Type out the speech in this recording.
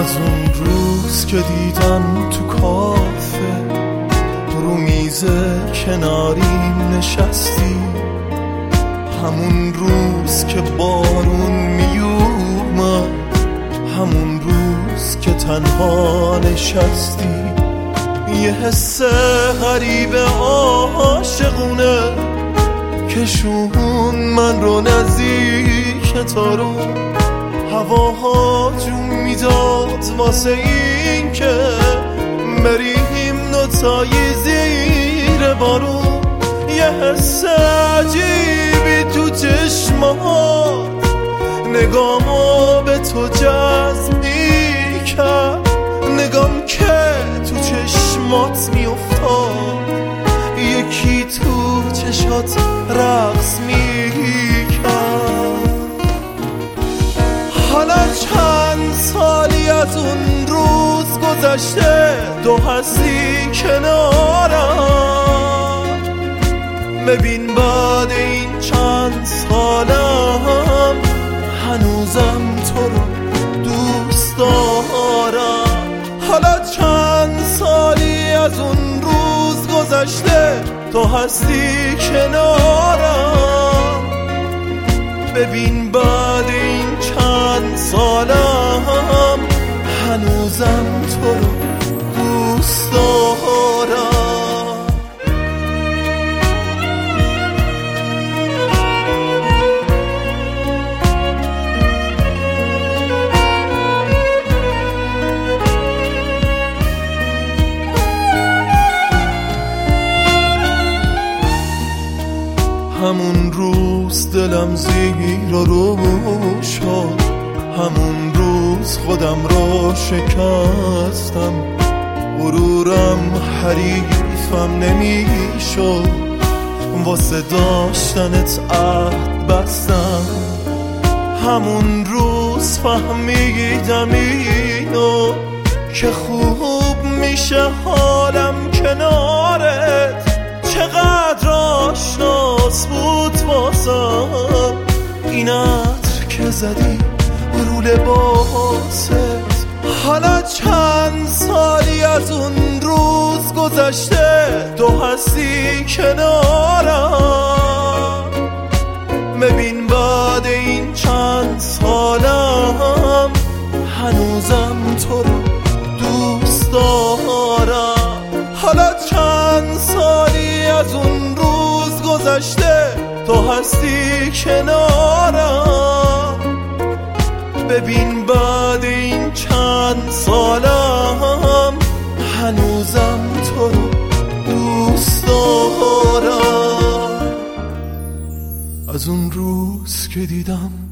از اون روز که دیدم تو کافه رو میز کناریم نشستی، همون روز که بارون میومد، همون روز که تنها نشستی، یه حس غریب عاشقونه کشون من رو نزدیک تو رو، هواها جون میداد واسه این که بریم دوتایی زیر بارون، یه حس عجیبی تو چشمات نگامو به تو جذب میکرد، نگام که تو چشمات میافتاد یکی تو چشات رقص میکرد. حالا چند سالی از اون روز گذشته، تو هستی کنارم، ببین بعد این چند سالم هنوزم تو رو دوست دارم. حالا چند سالی از اون روز گذشته، تو هستی کنارم، ببین بعد این چند سالم هنوزم تو رو دوست دارم. همون روز دلم زیر و رو شد، همون روز خودم رو شکستم، غرورم حریفم نمیشد، واسه داشتنت عهد بستم، همون روز فهمیدم اینو که خوب میشه حالم کنارت، چقدر آشناس بود واسم این عطر که زدی رو لباست. حالا چند سالی از اون روز گذشته، تو هستی کنارم، ببین بعد این چند سالم هنوزم تو رو دوست دارم. حالا چند سالی از اون روز گذشته، تو هستی کنارم، ببین بعد این چند سالم هنوزم تو رو دوست دارم. از اون روز که دیدم